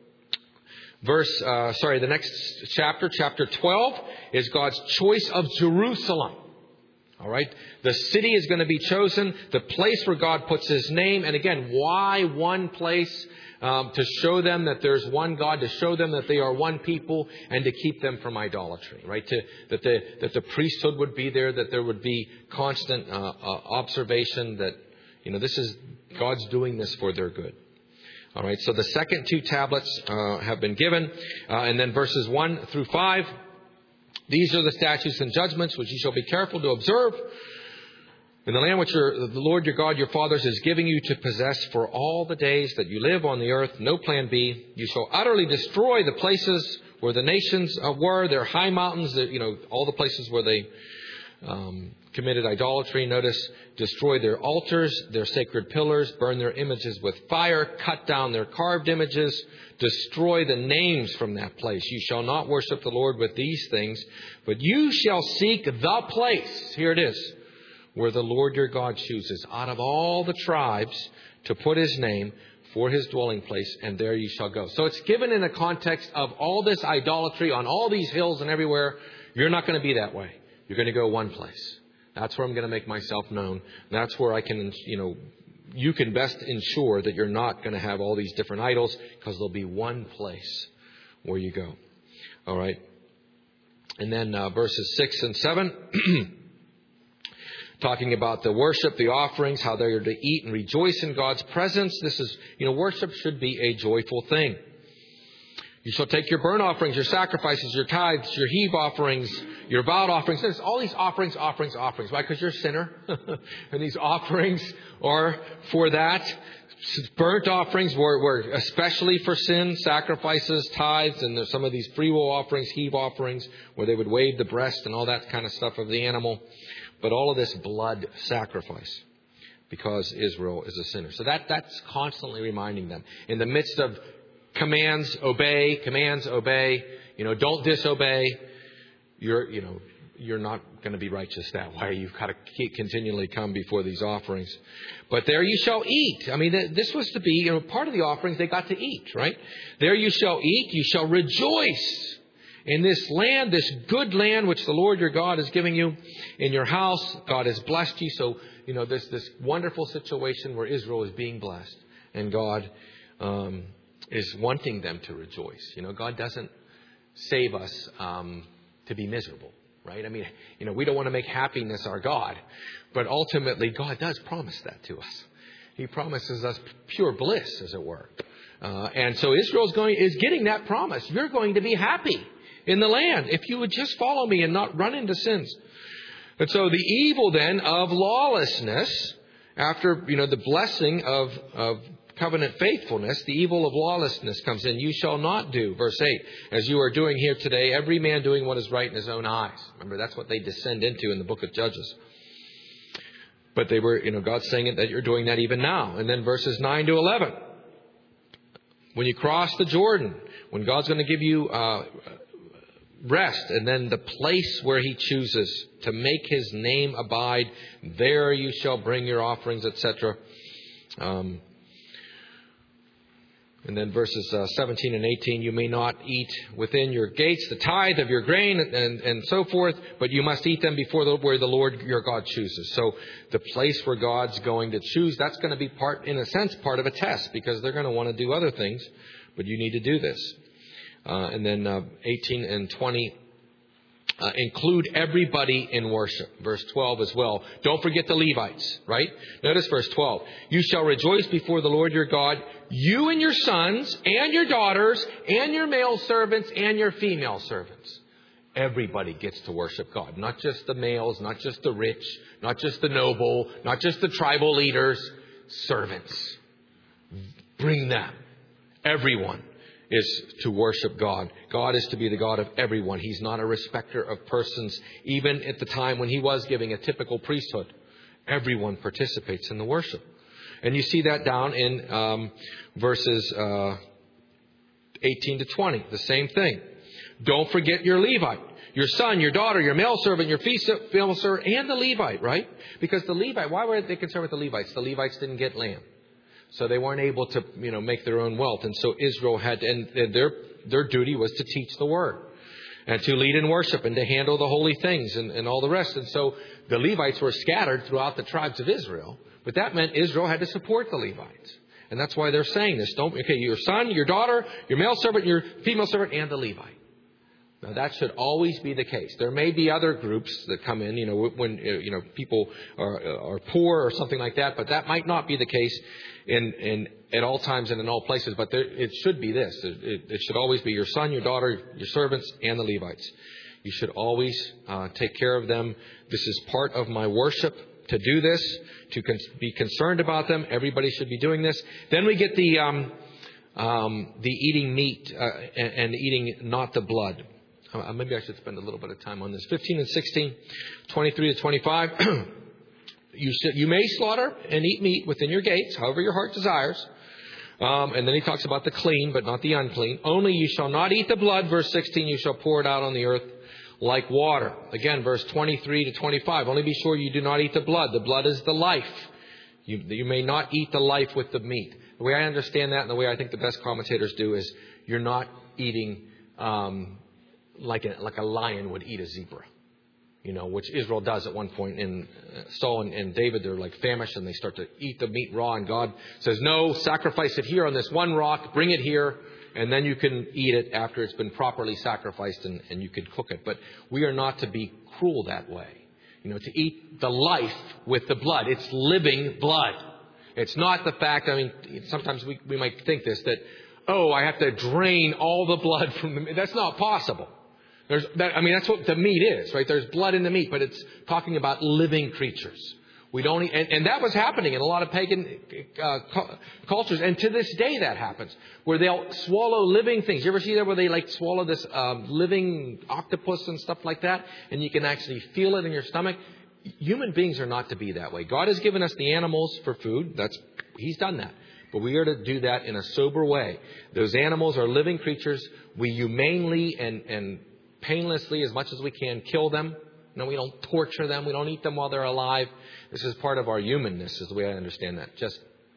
the next chapter, chapter 12, is God's choice of Jerusalem. All right. The city is going to be chosen, the place where God puts His name. And again, why one place? To show them that there's one God, to show them that they are one people, and to keep them from idolatry, right? That the priesthood would be there, that there would be constant observation that, this is God's doing this for their good. All right, so the second two tablets have been given. And then verses 1 through 5. These are the statutes and judgments which you shall be careful to observe in the land which the Lord your God, your fathers, is giving you to possess for all the days that you live on the earth. No plan B. You shall utterly destroy the places where the nations were, their high mountains, all the places where they committed idolatry. Notice, destroy their altars, their sacred pillars, burn their images with fire, cut down their carved images, destroy the names from that place. You shall not worship the Lord with these things, but you shall seek the place, here it is, where the Lord your God chooses out of all the tribes to put His name for His dwelling place, and there you shall go. So it's given in the context of all this idolatry on all these hills and everywhere. You're not going to be that way. You're going to go one place. That's where I'm going to make myself known. That's where I can, you can best ensure that you're not going to have all these different idols, because there'll be one place where you go. All right. And then verses 6 and 7, talking about the worship, the offerings, how they are to eat and rejoice in God's presence. This is, worship should be a joyful thing. You shall take your burnt offerings, your sacrifices, your tithes, your heave offerings, your vowed offerings. There's all these offerings. Why? Because you're a sinner. And these offerings are for that. Burnt offerings were especially for sin. Sacrifices, tithes, and there's some of these freewill offerings, heave offerings, where they would wave the breast and all that kind of stuff of the animal. But all of this blood sacrifice, because Israel is a sinner. So that's constantly reminding them. In the midst of commands, obey, don't disobey. You're not going to be righteous that way. You've got to continually come before these offerings. But there you shall eat. I mean, this was to be, part of the offerings they got to eat, right? There you shall eat. You shall rejoice in this land, this good land which the Lord your God is giving you in your house. God has blessed you. So, this wonderful situation where Israel is being blessed, and God is wanting them to rejoice. God doesn't save us to be miserable, right? I mean, we don't want to make happiness our God, but ultimately God does promise that to us. He promises us pure bliss, as it were. And so Israel is getting that promise. You're going to be happy in the land if you would just follow me and not run into sins. And so the evil then of lawlessness, after the blessing of covenant faithfulness, the evil of lawlessness comes in. You shall not do, verse 8, as you are doing here today, every man doing what is right in his own eyes. Remember, that's what they descend into in the book of Judges. But they were, God's saying it that you're doing that even now. And then verses 9 to 11. When you cross the Jordan, when God's going to give you rest, and then the place where He chooses to make His name abide, there you shall bring your offerings, etc. And then verses 17 and 18, you may not eat within your gates the tithe of your grain and so forth, but you must eat them where the Lord your God chooses. So the place where God's going to choose, that's going to be part of a test, because they're going to want to do other things, but you need to do this. And then 18 and 20, include everybody in worship. Verse 12 as well. Don't forget the Levites, right? Notice verse 12. You shall rejoice before the Lord your God, you and your sons and your daughters and your male servants and your female servants. Everybody gets to worship God. Not just the males, not just the rich, not just the noble, not just the tribal leaders. Servants. Bring them. Everyone is to worship God. God is to be the God of everyone. He's not a respecter of persons. Even at the time when He was giving a typical priesthood, everyone participates in the worship. And you see that down in verses 18 to 20. The same thing. Don't forget your Levite. Your son, your daughter, your male servant, your female servant, and the Levite, right? Because the Levite, why were they concerned with the Levites? The Levites didn't get land. So they weren't able to, make their own wealth. And so Israel had, and their duty was to teach the word and to lead in worship and to handle the holy things and all the rest. And so the Levites were scattered throughout the tribes of Israel. But that meant Israel had to support the Levites. And that's why they're saying this. Your son, your daughter, your male servant, your female servant, and the Levite. Now, that should always be the case. There may be other groups that come in, when people are poor or something like that, but that might not be the case at all times and in all places. But it should be this. It should always be your son, your daughter, your servants, and the Levites. You should always take care of them. This is part of my worship to do this, to be concerned about them. Everybody should be doing this. Then we get the eating meat and eating not the blood. Maybe I should spend a little bit of time on this. 15 and 16, 23 to 25. You may slaughter and eat meat within your gates, however your heart desires. And then he talks about the clean, but not the unclean. Only you shall not eat the blood. Verse 16, you shall pour it out on the earth like water. Again, verse 23 to 25. Only be sure you do not eat the blood. The blood is the life. You may not eat the life with the meat. The way I understand that, and the way I think the best commentators do, is you're not eating like a lion would eat a zebra, which Israel does at one point. In Saul and David, they're like famished and they start to eat the meat raw. And God says, no, sacrifice it here on this one rock, bring it here, and then you can eat it after it's been properly sacrificed and you can cook it. But we are not to be cruel that way, to eat the life with the blood. It's living blood. It's not the fact, sometimes we might think this, that, I have to drain all the blood from the meat. That's not possible. That's what the meat is, right? There's blood in the meat, but it's talking about living creatures. We don't, and that was happening in a lot of pagan cultures, and to this day that happens, where they'll swallow living things. You ever see that where they swallow this living octopus and stuff like that, and you can actually feel it in your stomach? Human beings are not to be that way. God has given us the animals for food. He's done that. But we are to do that in a sober way. Those animals are living creatures. We humanely and painlessly, as much as we can, kill them. No, we don't torture them. We don't eat them while they're alive. This is part of our humanness, is the way I understand that. Just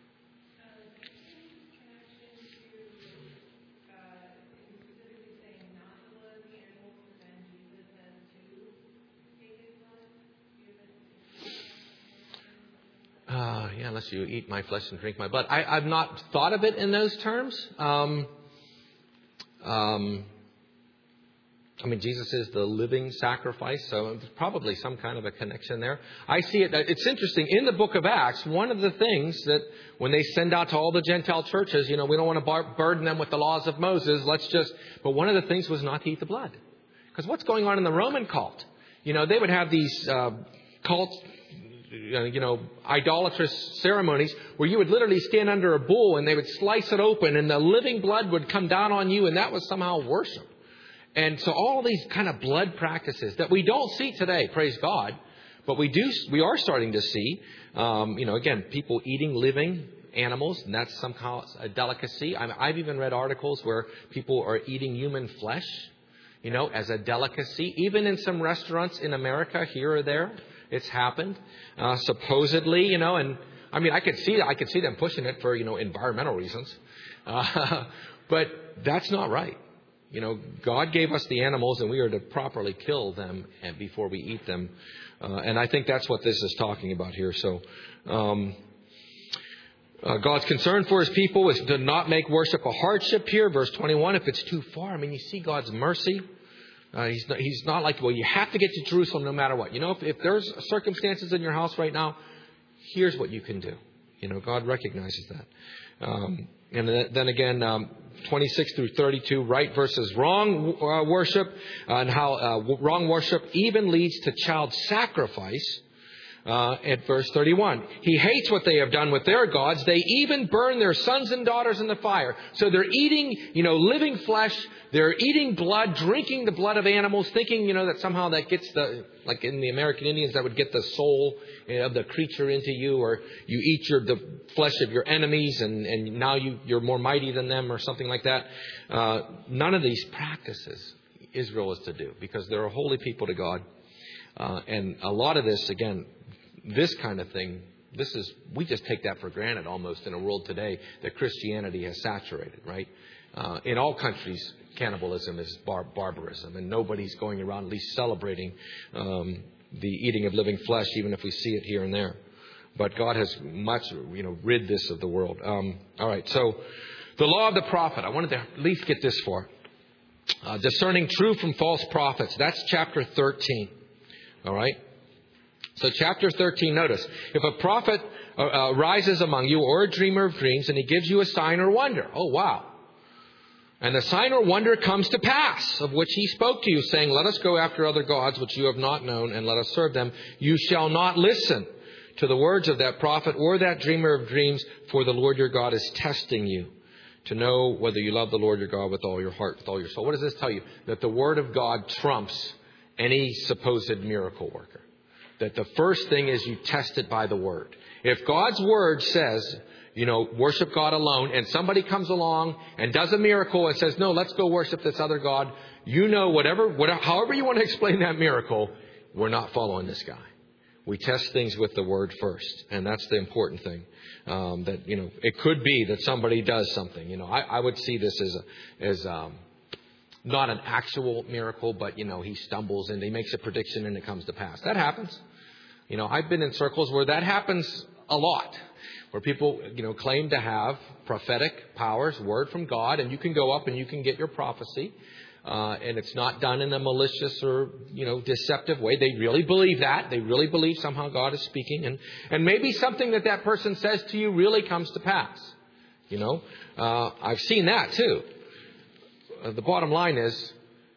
unless you eat my flesh and drink my blood. I've not thought of it in those terms. I mean, Jesus is the living sacrifice, so there's probably some kind of a connection there. I see it. It's interesting. In the book of Acts, one of the things that when they send out to all the Gentile churches, we don't want to burden them with the laws of Moses. But one of the things was not to eat the blood. Because what's going on in the Roman cult? They would have these cults, idolatrous ceremonies where you would literally stand under a bull and they would slice it open and the living blood would come down on you, and that was somehow worship. And so all these kind of blood practices that we don't see today, praise God, but we are starting to see, again, people eating living animals, and that's somehow a delicacy. I've even read articles where people are eating human flesh, as a delicacy. Even in some restaurants in America, here or there, it's happened, supposedly, and I mean, I could see them pushing it for, environmental reasons. But that's not right. God gave us the animals and we are to properly kill them before we eat them. And I think that's what this is talking about here. So, God's concern for his people is to not make worship a hardship here. Verse 21, if it's too far, I mean, you see God's mercy. He's not like, well, you have to get to Jerusalem no matter what. If there's circumstances in your house right now, here's what you can do. God recognizes that. And then again, 26 through 32, right versus wrong worship, and how wrong worship even leads to child sacrifice. At verse 31, he hates what they have done with their gods. They even burn their sons and daughters in the fire. So they're eating, living flesh. They're eating blood, drinking the blood of animals, thinking, that somehow that gets like in the American Indians, that would get the soul of the creature into you, or you eat the flesh of your enemies and now you're more mighty than them or something like that. None of these practices Israel is to do, because they're a holy people to God. And a lot of this, again, this kind of thing, we just take that for granted almost in a world today that Christianity has saturated, right? In all countries, cannibalism is barbarism, and nobody's going around at least celebrating the eating of living flesh, even if we see it here and there. But God has much, rid this of the world. All right, so the law of the prophet. I wanted to at least get this far. Discerning true from false prophets. That's chapter 13. All right. So chapter 13, notice, if a prophet arises among you or a dreamer of dreams and he gives you a sign or wonder. Oh, wow. And the sign or wonder comes to pass, of which he spoke to you, saying, let us go after other gods which you have not known, and let us serve them. You shall not listen to the words of that prophet or that dreamer of dreams, for the Lord your God is testing you to know whether you love the Lord your God with all your heart, with all your soul. What does this tell you? That the word of God trumps any supposed miracle worker. That the first thing is you test it by the word. If God's word says, worship God alone, and somebody comes along and does a miracle and says, no, let's go worship this other God, whatever, however you want to explain that miracle, we're not following this guy. We test things with the word first. And that's the important thing. It could be that somebody does something. I would see this as not an actual miracle, but, he stumbles and he makes a prediction and it comes to pass. That happens. I've been in circles where that happens a lot, where people, claim to have prophetic powers, word from God, and you can go up and you can get your prophecy. And it's not done in a malicious or, deceptive way. They really believe that. They really believe somehow God is speaking. And maybe something that person says to you really comes to pass. I've seen that too. The bottom line is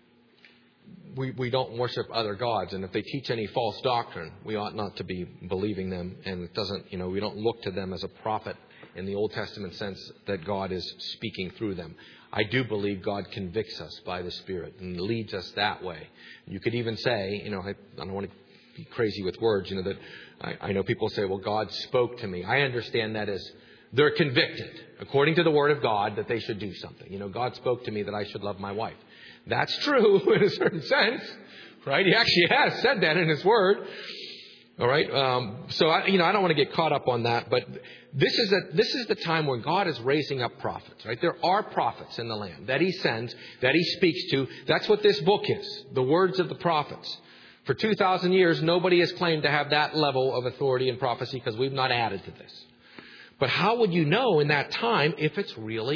we don't worship other gods. And if they teach any false doctrine, we ought not to be believing them. And it doesn't, we don't look to them as a prophet in the Old Testament sense that God is speaking through them. I do believe God convicts us by the Spirit and leads us that way. You could even say, I don't want to be crazy with words, that I know people say, well, God spoke to me. I understand that as they're convicted, according to the Word of God, that they should do something. God spoke to me that I should love my wife. That's true in a certain sense, right? He actually has said that in His Word. All right. So I don't want to get caught up on that, but this is the time when God is raising up prophets, right? There are prophets in the land that He sends, that He speaks to. That's what this book is, the words of the prophets. For 2,000 years, nobody has claimed to have that level of authority and prophecy because we've not added to this. But how would you know in that time if it's really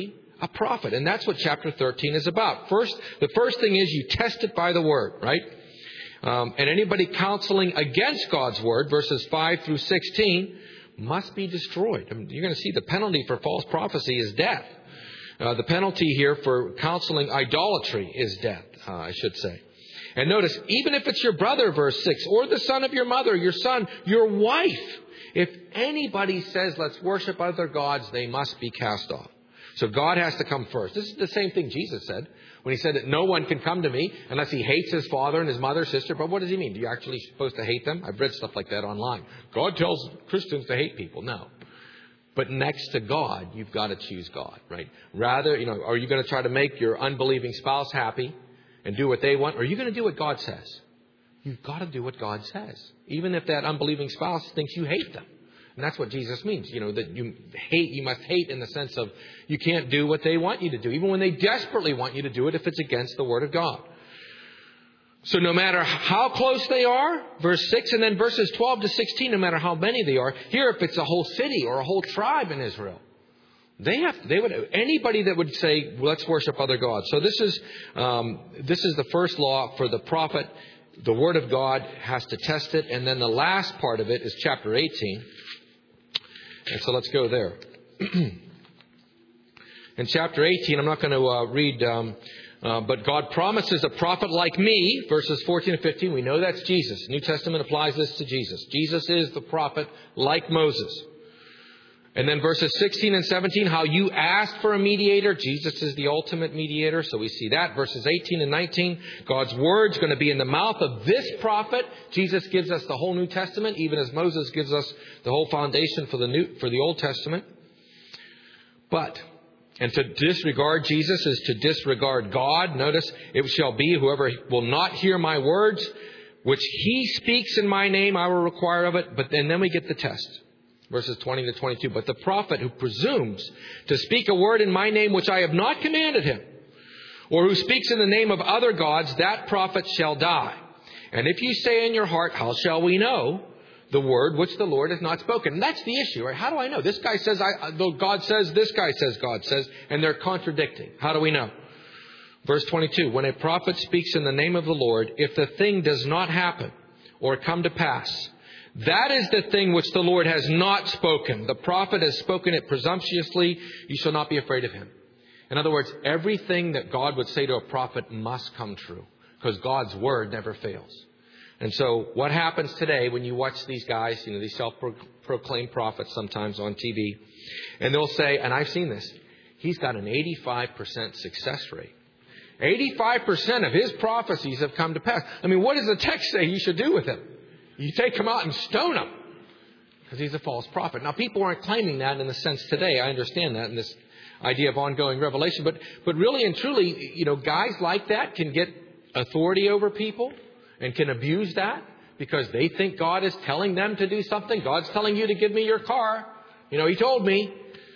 a prophet. And that's what chapter 13 is about. The first thing is you test it by the Word, right? And anybody counseling against God's Word, verses 5 through 16, must be destroyed. I mean, you're going to see the penalty for false prophecy is death. The penalty here for counseling idolatry is death, I should say. And notice, even if it's your brother, verse 6, or the son of your mother, your son, your wife, if anybody says, let's worship other gods, they must be cast off. So God has to come first. This is the same thing Jesus said when he said that no one can come to me unless he hates his father and his mother, sister. But what does he mean? Do you actually supposed to hate them? I've read stuff like that online. God tells Christians to hate people. No. But next to God, you've got to choose God, right? Rather, are you going to try to make your unbelieving spouse happy and do what they want? Or are you going to do what God says? You've got to do what God says. Even if that unbelieving spouse thinks you hate them. And that's what Jesus means, that you must hate in the sense of you can't do what they want you to do, even when they desperately want you to do it if it's against the Word of God. So no matter how close they are, verse 6, and then verses 12 to 16, no matter how many they are, here if it's a whole city or a whole tribe in Israel, anybody that would say, let's worship other gods. So this is the first law for the prophet. The Word of God has to test it. And then the last part of it is chapter 18. And so let's go there. In chapter 18, I'm not going to read, but God promises a prophet like me, verses 14 and 15. We know that's Jesus. The New Testament applies this to Jesus. Jesus is the prophet like Moses. And then verses 16 and 17, how you asked for a mediator. Jesus is the ultimate mediator. So we see that. Verses 18 and 19, God's word's going to be in the mouth of this prophet. Jesus gives us the whole New Testament, even as Moses gives us the whole foundation for the Old Testament. And to disregard Jesus is to disregard God. Notice, it shall be whoever will not hear my words, which he speaks in my name, I will require of it. But then we get the test. Verses 20 to 22. But the prophet who presumes to speak a word in my name which I have not commanded him, or who speaks in the name of other gods, that prophet shall die. And if you say in your heart, how shall we know the word which the Lord has not spoken? And that's the issue, right? How do I know? This guy says, God says, this guy says, God says, and they're contradicting. How do we know? Verse 22. When a prophet speaks in the name of the Lord, if the thing does not happen or come to pass, that is the thing which the Lord has not spoken. The prophet has spoken it presumptuously. You shall not be afraid of him. In other words, everything that God would say to a prophet must come true, because God's word never fails. And so what happens today when you watch these guys, these self-proclaimed prophets sometimes on TV, and they'll say, and I've seen this, he's got an 85% success rate. 85% of his prophecies have come to pass. I mean, what does the text say you should do with him? You take him out and stone him because he's a false prophet. Now, people aren't claiming that in the sense today. I understand that in this idea of ongoing revelation. But really and truly, guys like that can get authority over people and can abuse that because they think God is telling them to do something. God's telling you to give me your car. He told me.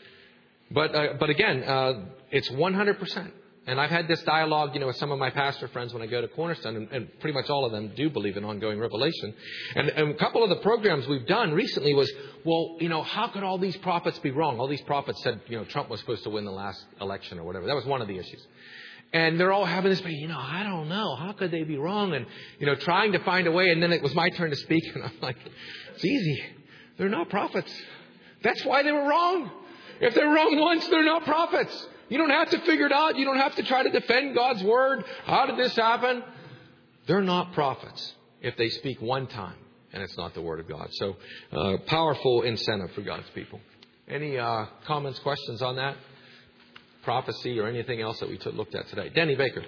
But again, it's 100%. And I've had this dialogue, with some of my pastor friends when I go to Cornerstone, and pretty much all of them do believe in ongoing revelation. And a couple of the programs we've done recently was, how could all these prophets be wrong? All these prophets said, Trump was supposed to win the last election or whatever. That was one of the issues. And they're all having this, I don't know. How could they be wrong? And, trying to find a way. And then it was my turn to speak. And I'm like, it's easy. They're not prophets. That's why they were wrong. If they're wrong once, they're not prophets. You don't have to figure it out. You don't have to try to defend God's word. How did this happen? They're not prophets if they speak one time and it's not the word of God. So powerful incentive for God's people. Any comments, questions on that? Prophecy or anything else that we looked at today? Denny Baker.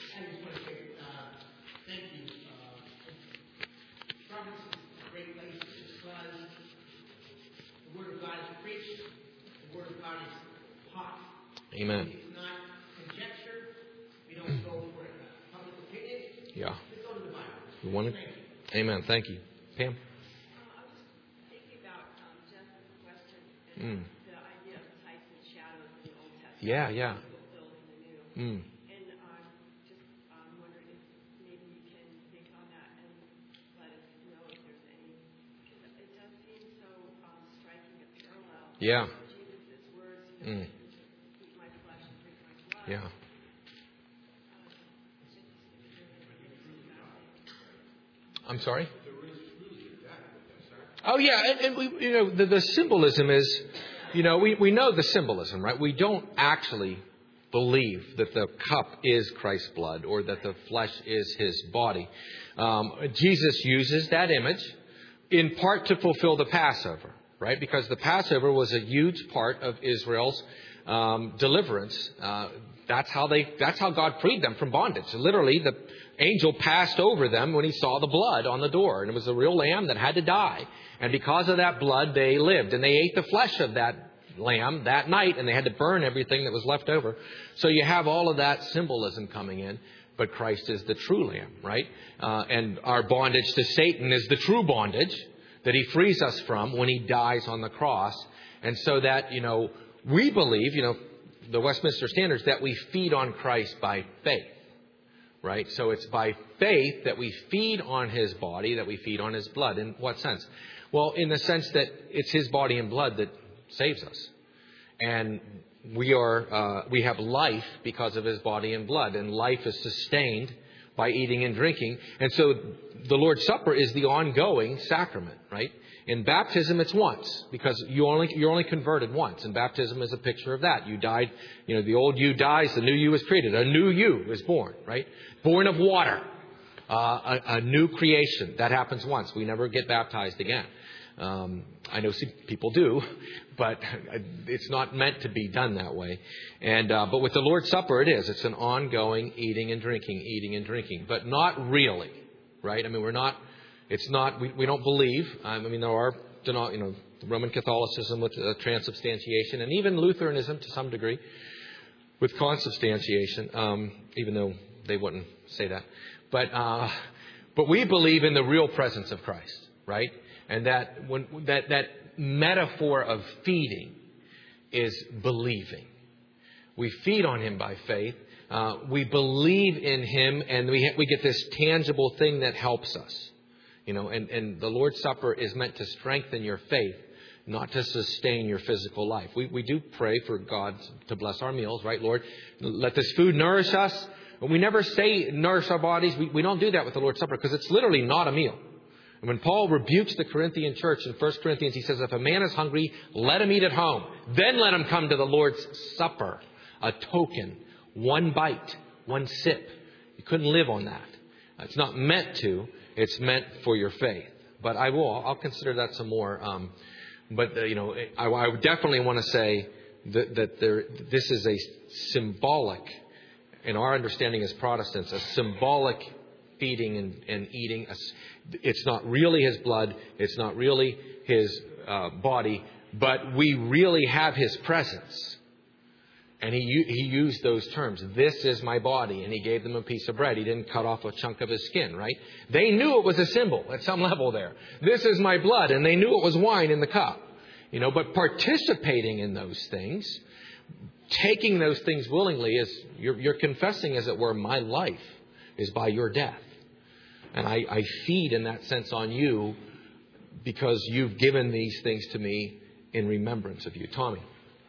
Amen. It's not conjecture. We don't go for public opinion. Yeah. We go to the Bible. You want it? Amen. Thank you. Pam? I was thinking about Jeff's question and the idea of types and shadows in the Old Testament. Yeah. Fulfilled in the New. Mm. And I'm wondering if maybe you can think on that and let us know if there's any. Because it does seem so striking a parallel. Yeah. Jesus' words. Yeah. I'm sorry? Oh, yeah. And we, the symbolism is, we know the symbolism, right? We don't actually believe that the cup is Christ's blood or that the flesh is his body. Jesus uses that image in part to fulfill the Passover, right? Because the Passover was a huge part of Israel's deliverance. That's how God freed them from bondage. Literally, the angel passed over them when he saw the blood on the door. And it was a real lamb that had to die. And because of that blood, they lived. And they ate the flesh of that lamb that night. And they had to burn everything that was left over. So you have all of that symbolism coming in. But Christ is the true lamb, right? And our bondage to Satan is the true bondage that he frees us from when he dies on the cross. And so that, we believe, the Westminster Standards, that we feed on Christ by faith. Right? So it's by faith that we feed on his body, that we feed on his blood. In what sense? Well, in the sense that it's his body and blood that saves us. And we have life because of his body and blood. And life is sustained by eating and drinking. And so the Lord's Supper is the ongoing sacrament, right? In baptism, it's once, because you're only converted once. And baptism is a picture of that. You died, the old you dies, the new you is created. A new you is born, right? Born of water. A new creation. That happens once. We never get baptized again. I know people do, but it's not meant to be done that way. And but with the Lord's Supper, it is. It's an ongoing eating and drinking, but not really, right? I mean, we don't believe. There are, Roman Catholicism with transubstantiation, and even Lutheranism to some degree with consubstantiation, even though they wouldn't say that. But we believe in the real presence of Christ, right? And that that metaphor of feeding is believing. We feed on him by faith. We believe in him, and we get this tangible thing that helps us. And the Lord's Supper is meant to strengthen your faith, not to sustain your physical life. We do pray for God to bless our meals, right? Lord, let this food nourish us. We never say nourish our bodies. We don't do that with the Lord's Supper because it's literally not a meal. And when Paul rebukes the Corinthian church in 1 Corinthians, he says, if a man is hungry, let him eat at home. Then let him come to the Lord's Supper, a token, one bite, one sip. You couldn't live on that. It's not meant to. It's meant for your faith. But I'll consider that some more. I definitely want to say that this is a symbolic, in our understanding as Protestants, a symbolic feeding and eating. It's not really his blood. It's not really his body. But we really have his presence. And he used those terms. This is my body. And he gave them a piece of bread. He didn't cut off a chunk of his skin, right? They knew it was a symbol at some level there. This is my blood. And they knew it was wine in the cup. But participating in those things, taking those things willingly, is you're confessing, as it were, my life is by your death. And I feed in that sense on you because you've given these things to me in remembrance of you. Tommy.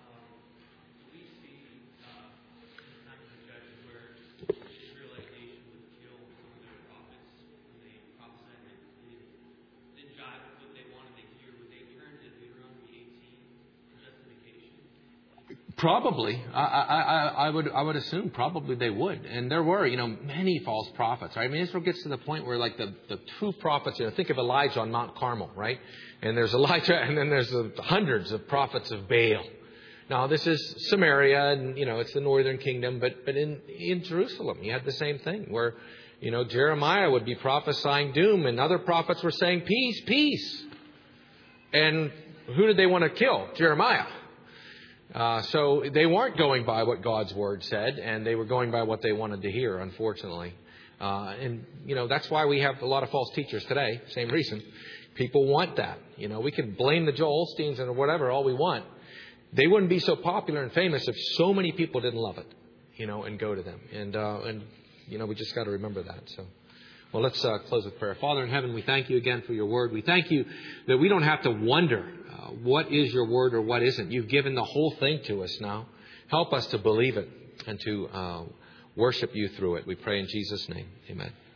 Probably. I would assume probably they would. And there were, many false prophets. Right? Israel gets to the point where like the true prophets, think of Elijah on Mount Carmel, right? And there's Elijah, and then there's hundreds of prophets of Baal. Now, this is Samaria, and, it's the northern kingdom. But in Jerusalem, you had the same thing where, Jeremiah would be prophesying doom, and other prophets were saying peace, peace. And who did they want to kill? Jeremiah. So they weren't going by what God's word said, and they were going by what they wanted to hear, unfortunately. That's why we have a lot of false teachers today. Same reason. People want that. We can blame the Joel Osteens or whatever all we want. They wouldn't be so popular and famous if so many people didn't love it, and go to them. And we just got to remember that. So, well, let's close with prayer. Father in heaven, we thank you again for your word. We thank you that we don't have to wonder what is your word or what isn't. You've given the whole thing to us now. Help us to believe it. and to worship you through it. We pray in Jesus' name. Amen.